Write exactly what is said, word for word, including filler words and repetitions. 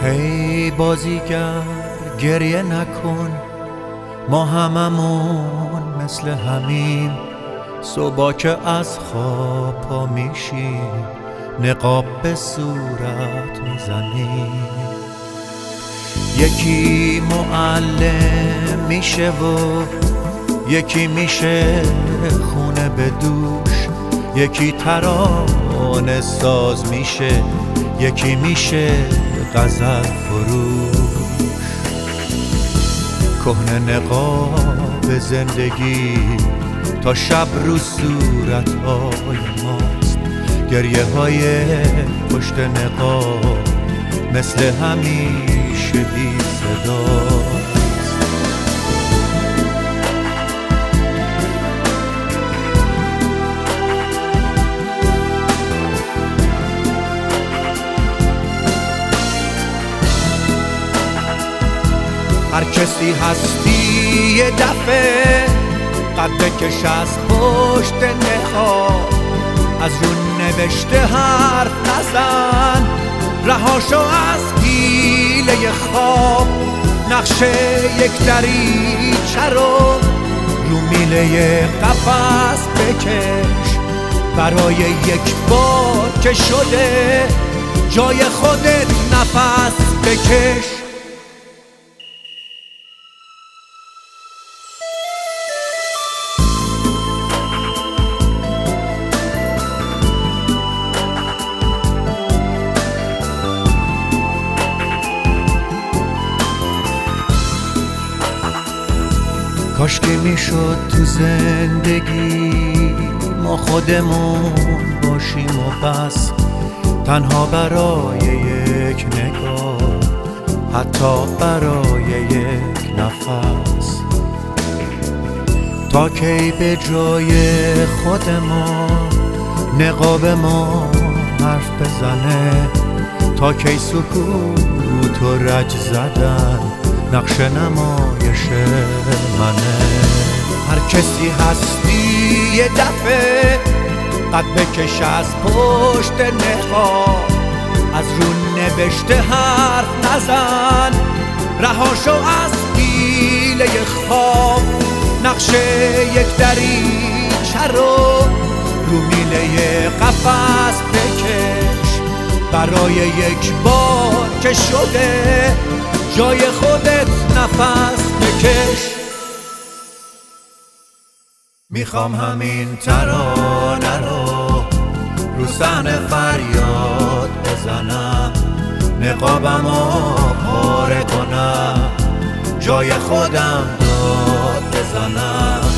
ای بازیگر گریه نکن، ما هممون مثل همیم. صبح که از خواب پا میشیم نقاب به صورت میزنیم. یکی معلم میشه و یکی میشه خونه به دوش، یکی ترانه ساز میشه، یکی میشه غزل فروش. کهنه نقاب زندگی تا شب رو صورتهای ماست، گریه های پشت نقاب مثل همیشه بی صداست. هر کسی هستی یه دفعه قد بکش از پشت نقاب، از رو نوشته حرف نزن، رهاشو از پیله خواب. نقشه یک دریچه رو رو میله قفس بکش، برای یک بار که شده جای خودت نفس بکش. کاشکی میشد تو زندگی ما خودمون باشیم و بس، تنها برای یک نگاه، حتی برای یک نفس. تا کی به جای خودمان نقاب ما حرف بزنه، تا کی سکوت و رج زدن نقش نمایش منه. هر کسی هستی یه دفعه قد بکش از پشت نقاب، از رو نوشته حرف نزن، رهاشو از پیله خواب. نقشه یک دریچه رو رو میله قفس بکش، برای یک بار که شده جای خودت نفس بکش. میخوام همین ترانه رو رو صحنه فریاد بزنم، نقابمو پاره کنم، جای خودم داد بزنم.